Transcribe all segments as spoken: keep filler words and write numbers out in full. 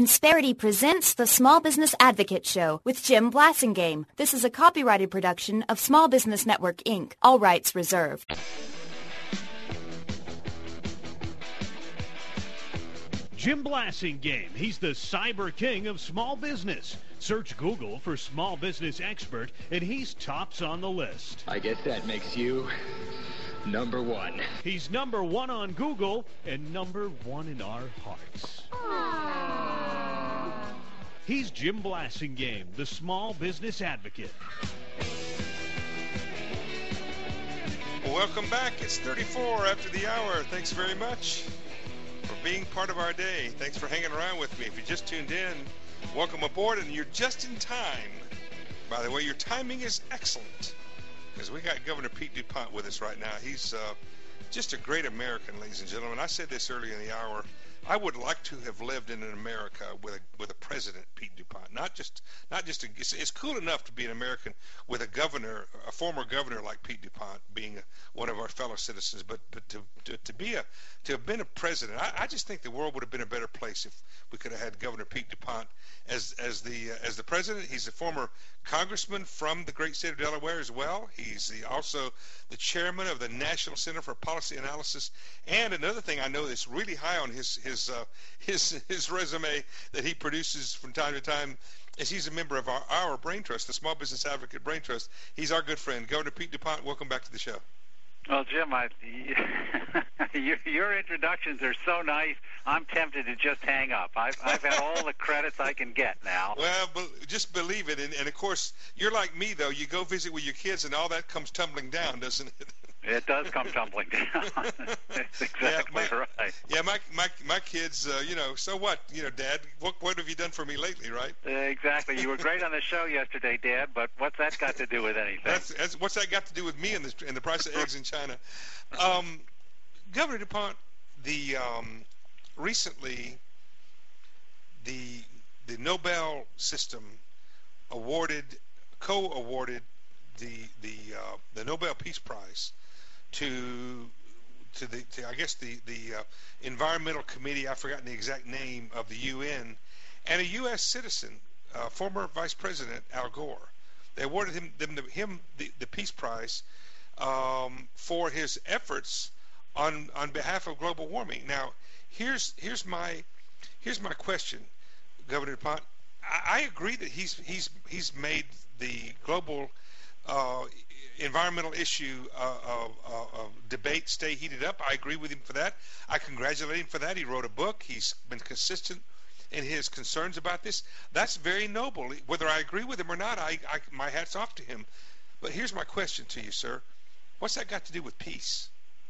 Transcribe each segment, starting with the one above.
Insperity presents the Small Business Advocate Show with Jim Blasingame. This is a copyrighted production of Small Business Network, Incorporated. All rights reserved. Jim Blasingame. He's the cyber king of small business. Search Google for small business expert, and he's tops on the list. I guess that makes you number one. He's number one on Google and number one in our hearts. Aww. He's Jim Blasingame, the small business advocate. Welcome back. It's thirty-four after the hour. Thanks very much for being part of our day. Thanks for hanging around with me. If you just tuned in, welcome aboard, and you're just in time. By the way, your timing is excellent, because we got Governor Pete DuPont with us right now. He's uh, just a great American, ladies and gentlemen. I said this earlier in the hour. I would like to have lived in an America with a with a president, Pete DuPont. Not just not just a, it's, it's cool enough to be an American with a governor, a former governor like Pete DuPont, being a, one of our fellow citizens. But but to to, to be a to have been a president, I, I just think the world would have been a better place if we could have had Governor Pete DuPont as as the uh, as the president. He's a former congressman from the great state of Delaware as well. He's the, also the chairman of the National Center for Policy Analysis. And another thing I know that's really high on his his uh, his his resume that he produces from time to time is he's a member of our, our Brain Trust, the Small Business Advocate Brain Trust. He's our good friend, Governor Pete DuPont. Welcome back to the show. Well, Jim, I, your, your introductions are so nice, I'm tempted to just hang up. I've, I've had all the credits I can get now. Well, be, just believe it. And, and, of course, you're like me, though. You go visit with your kids, and all that comes tumbling down, doesn't it? It does come tumbling down. That's exactly yeah, my, right. Yeah, my my my kids, uh, you know, so what? You know, Dad, what what have you done for me lately, right? Uh, exactly. You were great on the show yesterday, Dad, but what's that got to do with anything? That's, that's, what's that got to do with me and the, and the price of eggs in China? Um, Governor DuPont, the um, recently the the Nobel system awarded, co-awarded the the uh, the Nobel Peace Prize to to the to, I guess the the uh, Environmental Committee. I've forgotten the exact name of the U N, and a U S citizen, uh, former Vice President Al Gore. They awarded him them the, him the, the Peace Prize um, for his efforts on on behalf of global warming. Now, here's here's my here's my question, Governor DuPont. I, I agree that he's he's he's made the global uh, environmental issue uh, uh, uh, debate stay heated up. I agree with him for that. I congratulate him for that. He wrote a book. He's been consistent in his concerns about this. That's very noble. Whether I agree with him or not, I, I my hat's off to him. But here's my question to you, sir. What's that got to do with peace?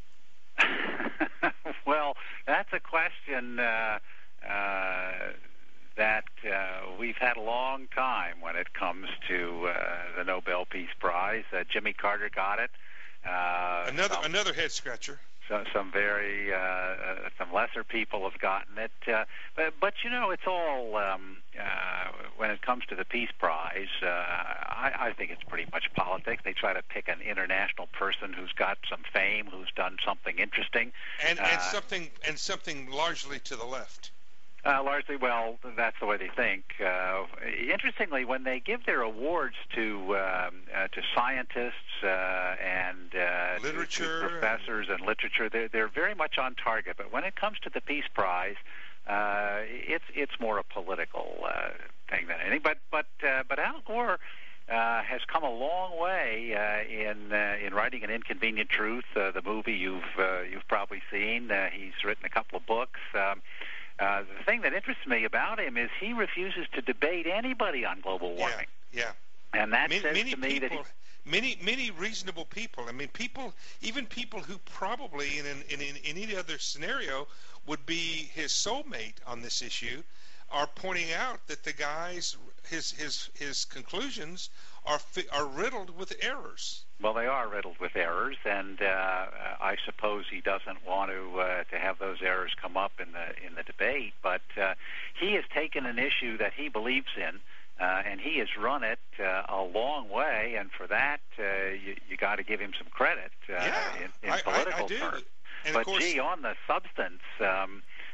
Well, that's a question uh, uh, that uh, we've had a long time when it comes to uh, the Nobel Peace Prize. Uh, Jimmy Carter got it. Uh, another some, another head scratcher. So, some very uh, uh, some lesser people have gotten it, uh, but, but you know it's all um, uh, when it comes to the Peace Prize. Uh, I, I think it's pretty much politics. They try to pick an international person who's got some fame, who's done something interesting, and, uh, and something and something largely to the left. Uh, largely, well, that's the way they think. Uh, interestingly, when they give their awards to um, uh, to scientists uh, and uh, literature, to, to professors and literature, they're they're very much on target. But when it comes to the Peace Prize, uh, it's it's more a political uh, thing than anything. But but uh, but Al Gore uh, has come a long way uh, in uh, in writing An Inconvenient Truth, uh, the movie you've uh, you've probably seen. Uh, he's written a couple of books. Um, Uh, the thing that interests me about him is he refuses to debate anybody on global warming. Yeah, yeah. And that many, says many to me people, that he, many, many reasonable people. I mean, people, even people who probably in, an, in, in, in any other scenario would be his soulmate on this issue, are pointing out that the guy's his his his conclusions are are riddled with errors. Well, they are riddled with errors, and uh, I suppose he doesn't want to uh, to have those errors come up in the in the debate. But uh, he has taken an issue that he believes in, uh, and he has run it uh, a long way. And for that, uh, you, you got to give him some credit uh, yeah, in, in I, political I, I do. terms. And but of course, gee, on the substance. Um,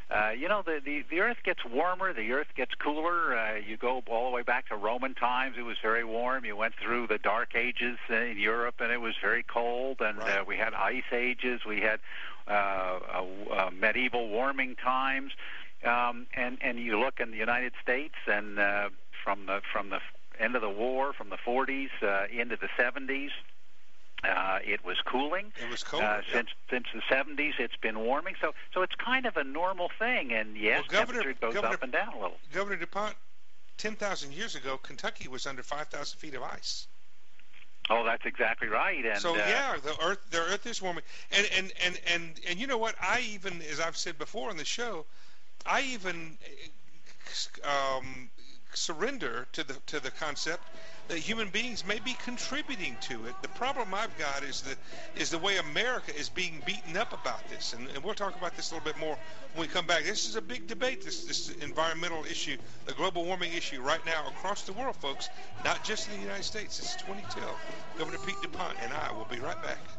Uh, you know, the, the, the Earth gets warmer, the Earth gets cooler. Uh, you go all the way back to Roman times, it was very warm. You went through the Dark Ages in Europe, and it was very cold. And right. uh, we had ice ages. We had uh, uh, uh, medieval warming times. Um, and, and you look in the United States, and uh, from the from the end of the war, from the forties uh, into the seventies, Uh, it was cooling. It was cold. Uh, yep. Since since the seventies, it's been warming. So so it's kind of a normal thing. And yes, well, Governor, temperature goes Governor, up and down a little. Governor DuPont, ten thousand years ago, Kentucky was under five thousand feet of ice. Oh, that's exactly right. And so uh, yeah, the earth the earth is warming. And and, and and and you know what? I even, as I've said before on the show, I even um, surrender to the to the concept that human beings may be contributing to it. The problem I've got is the is the way America is being beaten up about this, and, and we'll talk about this a little bit more when we come back. This is a big debate, this this environmental issue, the global warming issue right now across the world, folks, not just in the United States. It's twenty twelve. Governor Pete DuPont and I will be right back.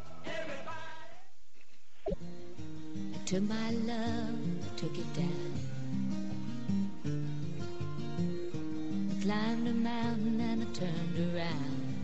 To my love, I took it down. Climbed a mountain and I turned around,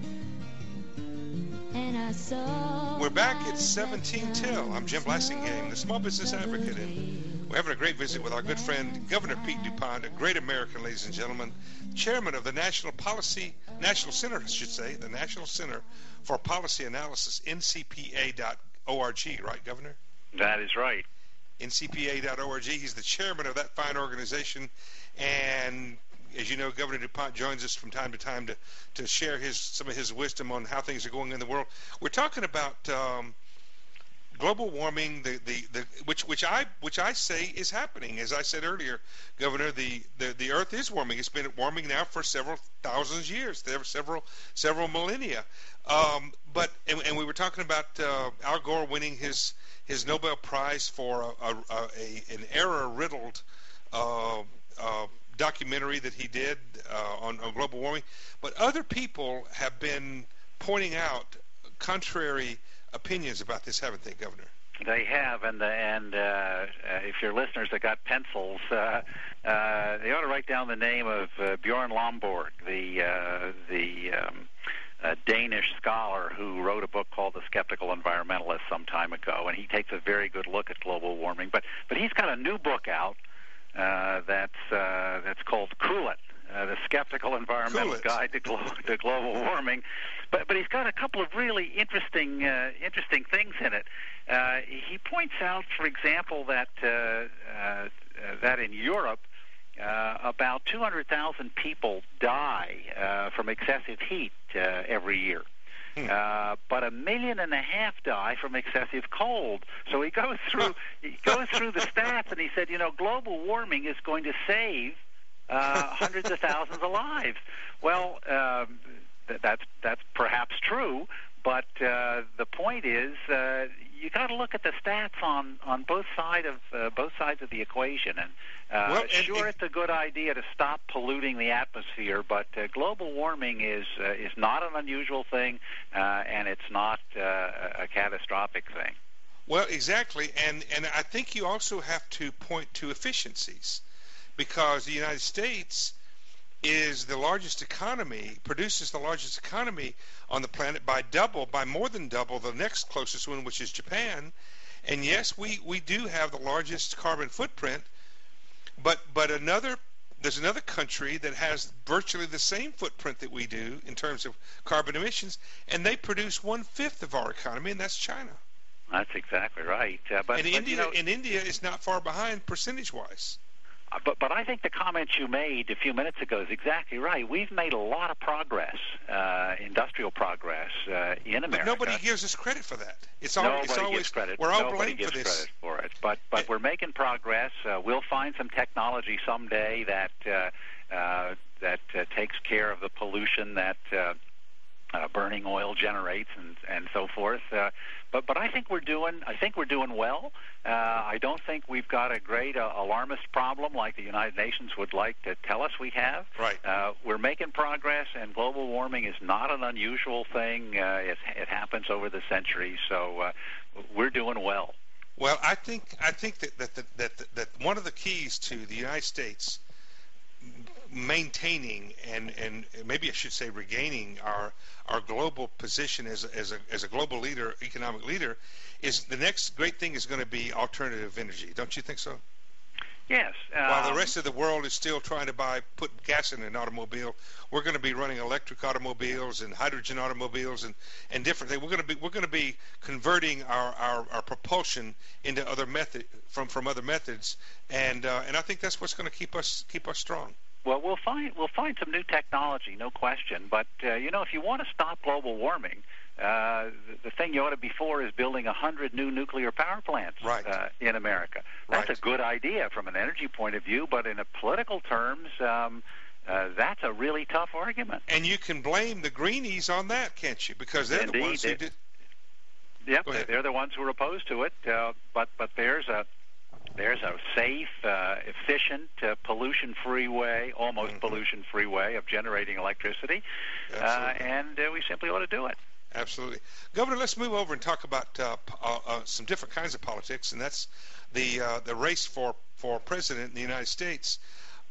and I saw. We're back at seventeen till. I'm Jim Blassingame, the Small Business Advocate, and we're having a great visit with our good friend Governor Pete DuPont, a great American, ladies and gentlemen, chairman of the National Policy National Center, I should say, the National Center for Policy Analysis, N C P A dot org, right, Governor? that is right. N C P A dot org. He's the chairman of that fine organization, and as you know, Governor DuPont joins us from time to time to, to share his some of his wisdom on how things are going in the world. We're talking about um, global warming, the, the, the which which I which I say is happening. As I said earlier, Governor, the, the, the Earth is warming. It's been warming now for several thousands years, there several several millennia. Um, but and, and we were talking about uh, Al Gore winning his his Nobel Prize for a, a, a an error-riddled Uh, uh, documentary that he did uh, on, on global warming, but other people have been pointing out contrary opinions about this, haven't they, Governor? They have, and the, and uh, uh, if your listeners have got pencils, uh, uh, they ought to write down the name of uh, Bjorn Lomborg, the uh, the um, uh, Danish scholar who wrote a book called The Skeptical Environmentalist some time ago, and he takes a very good look at global warming. But but he's got a new book out. Uh, that's uh, that's called Cool It, uh, the Skeptical Environmental cool Guide to, glo- to Global Warming. But but he's got a couple of really interesting uh, interesting things in it. Uh, he points out, for example, that uh, uh, that in Europe uh, about two hundred thousand people die uh, from excessive heat uh, every year. Uh, but a million and a half die from excessive cold. So he goes through he goes through the stats, and he said, you know, global warming is going to save uh, hundreds of thousands of lives. Well, um, th- that's that's perhaps true, but uh, the point is, uh, you got to look at the stats on, on both side of uh, both sides of the equation. And uh, well, and, sure, and, it's a good idea to stop polluting the atmosphere, but uh, global warming is uh, is not an unusual thing, uh, and it's not uh, a catastrophic thing. Well, exactly, and and I think you also have to point to efficiencies, because the United States is the largest economy, produces the largest economy on the planet by double, by more than double the next closest one, which is Japan. And yes, we, we do have the largest carbon footprint, but but another there's another country that has virtually the same footprint that we do in terms of carbon emissions, and they produce one fifth of our economy, and that's China. That's exactly right. Uh, but, and but, India you know, and India is not far behind percentage-wise. Uh, But but I think the comment you made a few minutes ago is exactly right. We've made a lot of progress, uh, industrial progress uh, in America. But nobody gives us credit for that. It's, all, Nobody it's always gives credit. We're all Nobody blamed gives for this. credit for it. But but we're making progress. Uh, we'll find some technology someday that uh, uh, that uh, takes care of the pollution that uh, uh, burning oil generates and and so forth. Uh, but but I think we're doing I think we're doing well. Uh, I don't think we've got a great uh, alarmist problem like the United Nations would like to tell us we have. Right. Uh, we're making progress, and global warming is not an unusual thing. Uh, it, it happens over the centuries, so uh, we're doing well. Well, I think I think that that, that that that one of the keys to the United States maintaining and and maybe I should say regaining our our global position as a, as a as a global leader, economic leader, is the next great thing is going to be alternative energy. Don't you think so? Yes. Um, While the rest of the world is still trying to buy put gas in an automobile, we're going to be running electric automobiles and hydrogen automobiles and, and different things. We're going to be we're going to be converting our, our, our propulsion into other method from, from other methods, and uh, and I think that's what's going to keep us keep us strong. Well, we'll find we'll find some new technology, no question. But uh, you know, if you want to stop global warming, uh, the, the thing you ought to be for is building a hundred new nuclear power plants right. uh, in America. That's right. a good idea from an energy point of view, but in a political terms, um, uh, that's a really tough argument. And you can blame the greenies on that, can't you? Because they're Indeed, the ones who did. Yep, they're the ones who are opposed to it. Uh, but but there's a There's a safe, uh, efficient, uh, pollution-free way, almost mm-hmm. pollution-free way of generating electricity, uh, and uh, we simply ought to do it. Absolutely. Governor, let's move over and talk about uh, uh, uh, some different kinds of politics, and that's the uh, the race for, for president in the United States.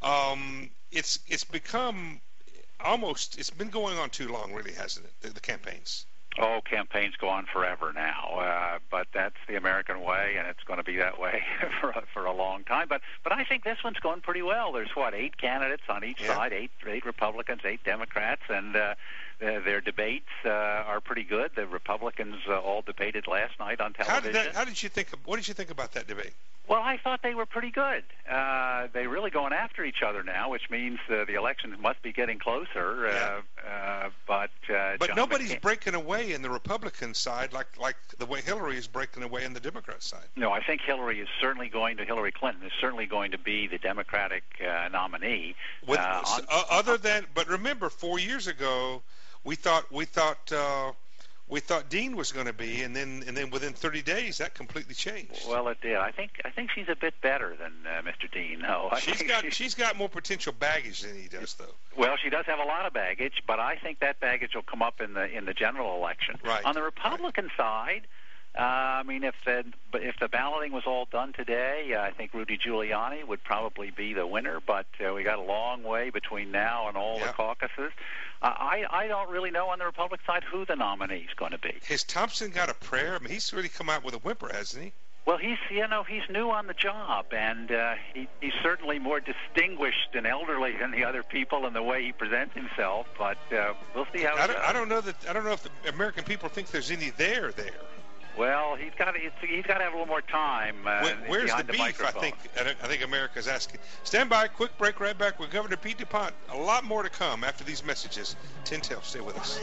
Um, it's it's become almost, it's been going on too long, really, hasn't it, the, the campaigns? Oh, campaigns go on forever now, uh, but that's the American way, and it's going to be that way for a, for a long time. But but I think this one's going pretty well. There's what eight candidates on each yeah. side, eight eight Republicans, eight Democrats, and uh, their, their debates uh, are pretty good. The Republicans uh, all debated last night on television. How did that, how did you think? Of, what did you think about that debate? Well, I thought they were pretty good. Uh, they're really going after each other now, which means uh, the elections must be getting closer. Yeah. Uh, uh, but uh, but John nobody's McCain- breaking away in the Republican side like like the way Hillary is breaking away in the Democrat side. No, I think Hillary is certainly going to. Hillary Clinton is certainly going to be the Democratic uh, nominee. With, uh, on, uh, other than, but remember, four years ago, we thought we thought. Uh, We thought Dean was going to be, and then and then within thirty days, that completely changed. Well, it did. I think I think she's a bit better than uh, Mister Dean. No, I she's think got she's, she's got more potential baggage than he does, though. Well, she does have a lot of baggage, but I think that baggage will come up in the in the general election. Right. On the Republican right. side, uh, I mean, if the if the balloting was all done today, uh, I think Rudy Giuliani would probably be the winner. But uh, we got a long way between now and all yeah. the caucuses. Uh, I, I don't really know on the Republican side who the nominee is going to be. Has Thompson got a prayer? I mean, he's really come out with a whimper, hasn't he? Well, he's you know he's new on the job, and uh, he, he's certainly more distinguished and elderly than the other people in the way he presents himself. But uh, we'll see how. I it don't, goes. I don't know that I don't know if the American people think there's any there there. Well, he's got to, he's got to have a little more time. Uh, Where, where's the behind the beef? I microphone. think I think America's asking. Stand by, quick break, right back with Governor Pete DuPont. A lot more to come after these messages. Ten Tail, stay with us.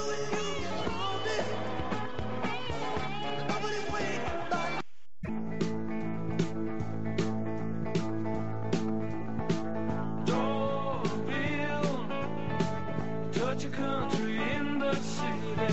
Touch a country in the city.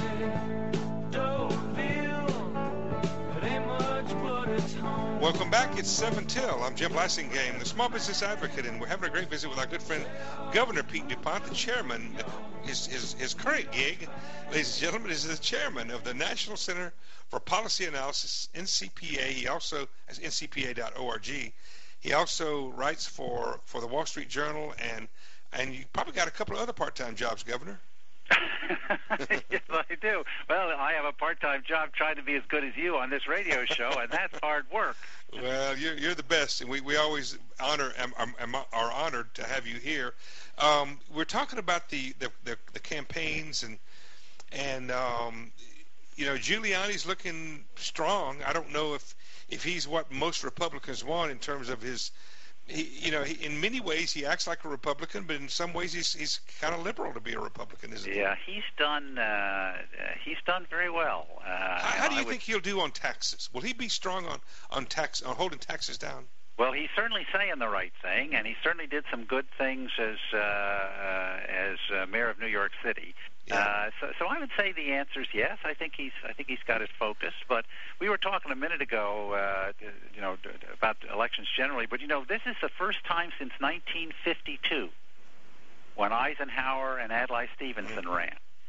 Welcome back. It's seven till. I'm Jim Blassingame, the Small Business Advocate, and we're having a great visit with our good friend, Governor Pete DuPont, the chairman. His, his, his current gig, ladies and gentlemen, is the chairman of the National Center for Policy Analysis, N C P A. He also, as N C P A dot org, he also writes for, for the Wall Street Journal, and, and you probably got a couple of other part-time jobs, Governor. Yes, I do. Well, I have a part-time job trying to be as good as you on this radio show, and that's hard work. Well, you're, you're the best, and we, we always honor am, am, are honored to have you here. Um, we're talking about the, the, the, the campaigns, and and um, you know, Giuliani's looking strong. I don't know if if he's what most Republicans want in terms of his. He, you know, he, in many ways he acts like a Republican, but in some ways he's he's kind of liberal to be a Republican, isn't he? Yeah, he's done uh, he's done very well. Uh, how, how do you would, think he'll do on taxes? Will he be strong on on tax on holding taxes down? Well, he's certainly saying the right thing, and he certainly did some good things as uh, uh, as uh, mayor of New York City. Yeah. Uh, so, so I would say the answer is yes. I think he's I think he's got his focus. But we were talking a minute ago, uh, you know, about elections generally. But you know, this is the first time since nineteen fifty-two when Eisenhower and Adlai Stevenson ran.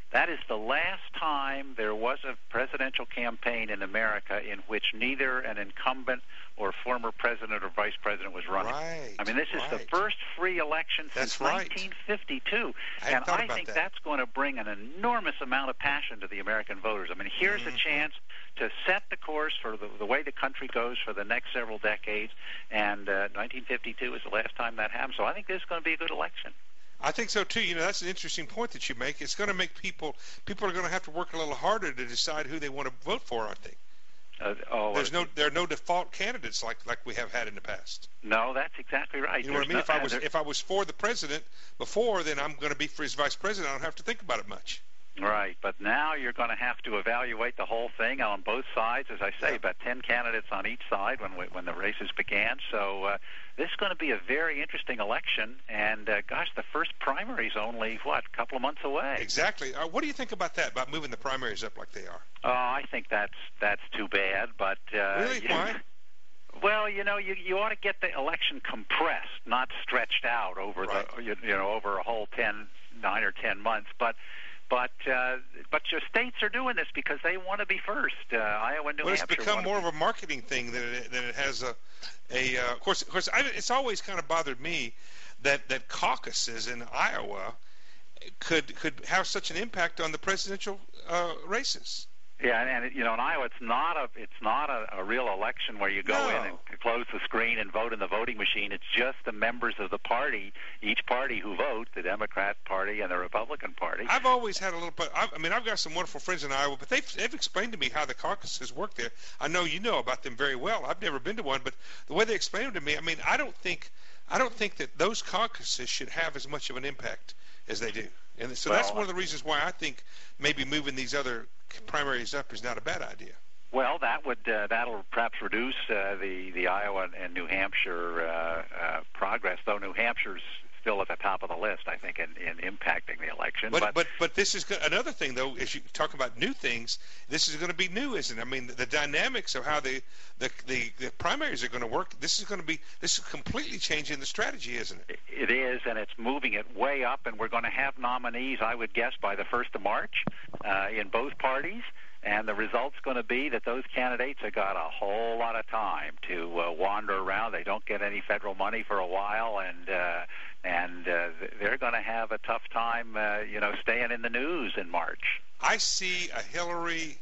That is the last time there was a presidential campaign in America in which neither an incumbent or former president or vice president was running. Right, I mean, this is right. the first free election That's since right. nineteen fifty-two. I hadn't And thought I about think that. that's going to bring an enormous amount of passion to the American voters. I mean, here's Mm-hmm. a chance to set the course for the, the way the country goes for the next several decades. And uh, nineteen fifty-two is the last time that happened. So I think this is going to be a good election. I think so too. You know, that's an interesting point that you make. It's going to make people people are going to have to work a little harder to decide who they want to vote for, aren't they? Uh, oh, There's uh, no there are no default candidates like like we have had in the past. no, that's exactly right. You know what I There's mean? no- If I and was there- if I was for the president before, then I'm going to be for his vice president. I don't have to think about it much. Right, but now you're going to have to evaluate the whole thing on both sides. As I say, Yeah. about ten candidates on each side when we, when the races began. So uh, this is going to be a very interesting election. And uh, gosh, the first primary is only what, a couple of months away. Exactly. Uh, what do you think about that? About moving the primaries up like they are? Oh, I think that's that's too bad. But uh, Really? you- Why? Well, you know, you you ought to get the election compressed, not stretched out over Right. the you, you know over a whole ten, nine or ten months. But but uh, but your states are doing this because they want to be first. Uh, Iowa, New Well, it's Hampshire. become wanna more be- of a marketing thing than it, than it has a, a uh, of course, of course, I, it's always kind of bothered me that, that caucuses in Iowa could could have such an impact on the presidential uh, races. Yeah, and, and you know, in Iowa, it's not a it's not a, a real election where you go No. in and close the screen and vote in the voting machine. It's just the members of the party, each party who vote, the Democrat Party and the Republican Party. I've always had a little, but I, I mean, I've got some wonderful friends in Iowa, but they've they've explained to me how the caucuses work there. I know you know about them very well. I've never been to one, but the way they explain them to me, I mean, I don't think I don't think that those caucuses should have as much of an impact as they do. And so that's Well, one of the reasons why I think maybe moving these other primaries up is not a bad idea. Well, that would uh, that'll perhaps reduce uh, the the Iowa and New Hampshire uh, uh, progress, though New Hampshire's still at the top of the list, I think, in, in impacting the election. But but but this is go- another thing, though. As you talk about new things, this is going to be new, isn't it? I mean, the, the dynamics of how the, the the the primaries are going to work. This is going to be this is completely changing the strategy, isn't it? It is, and it's moving it way up, and we're going to have nominees, I would guess, by the first of March uh, in both parties. And the result's going to be that those candidates have got a whole lot of time to uh, wander around. They don't get any federal money for a while, and uh, and uh, they're going to have a tough time, uh, you know, staying in the news in March. I see a Hillary.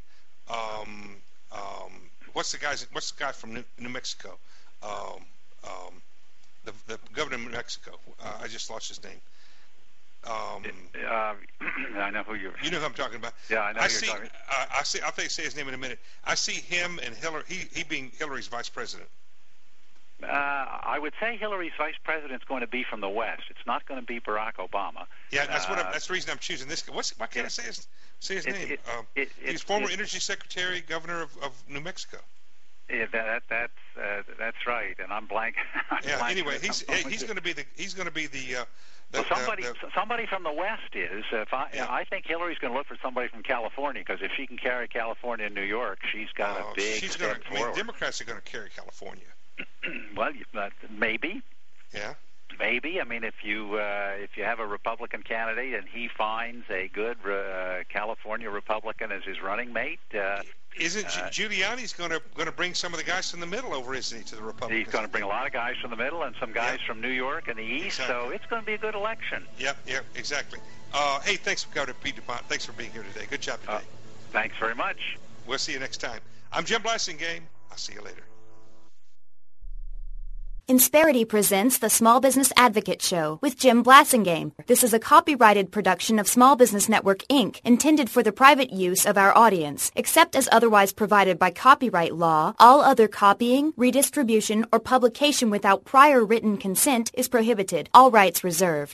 Um, um, what's the guy's? What's the guy from New, New Mexico? Um, um, the the governor of New Mexico. Uh, I just lost his name. Um, Uh, I know who you're. You know who I'm talking about. Yeah, I know I who see. you're talking. Uh, I see. I'll think, say his name in a minute. I see him and Hillary. He he being Hillary's vice president. Uh, I would say Hillary's vice president is going to be from the West. It's not going to be Barack Obama. Yeah, that's what. I'm, Uh, that's the reason I'm choosing this guy. What's? Why can't I say his say his It- name? it- um, it- he's it- former it- energy secretary, governor of, of New Mexico. Yeah, that, that's uh, that's right, and I'm blank. I'm Yeah. blanking Anyway, on he's someone. he's going to be the he's going to be the. Uh, the Well, somebody, the, the, somebody from the West is. If I, Yeah. I think Hillary's going to look for somebody from California because if she can carry California and New York, she's got uh, a big she's step going to. I mean, forward. Democrats are going to carry California. Well, you- uh, maybe, Yeah. maybe. I mean, if you uh, if you have a Republican candidate and he finds a good uh, California Republican as his running mate, uh, Isn't Uh, Gi- Giuliani's going to going to bring some of the guys from the middle over, isn't he, to the Republicans? he's going to bring a lot of guys from the middle and some guys Yeah. from New York and the East. So Exactly. it's going to be a good election. Yep. Yep. Exactly. Uh, hey, thanks, Governor Pete DuPont. Thanks for being here today. Good job today. Uh, thanks very much. We'll see you next time. I'm Jim Blassingame. I'll see you later. Insperity presents the Small Business Advocate Show with Jim Blassingame. This is a copyrighted production of Small Business Network, Incorporated, intended for the private use of our audience. Except as otherwise provided by copyright law, all other copying, redistribution, or publication without prior written consent is prohibited. All rights reserved.